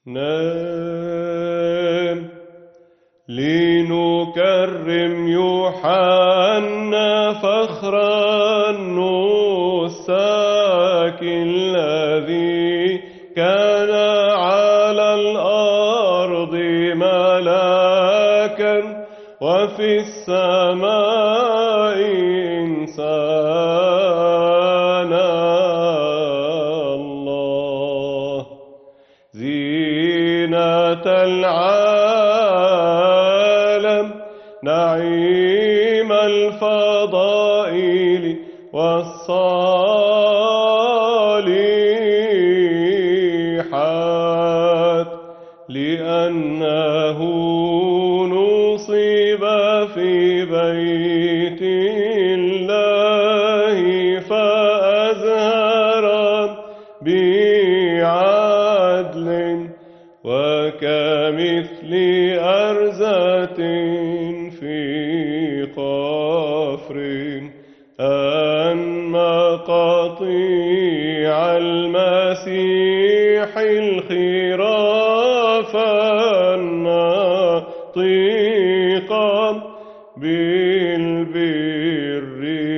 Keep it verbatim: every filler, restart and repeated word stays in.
نام لنكرم يوحنا فخر النساك الذي كان على الأرض ملاكا وفي السماء إنسانا. الله زينة العالم نعيم الفضائل والصالحات لأنه نصب في بيت الله فأزهر بعدل وكمثل أرزة في قفر أنما قطيع المسيح الخراف الناطقا بالبر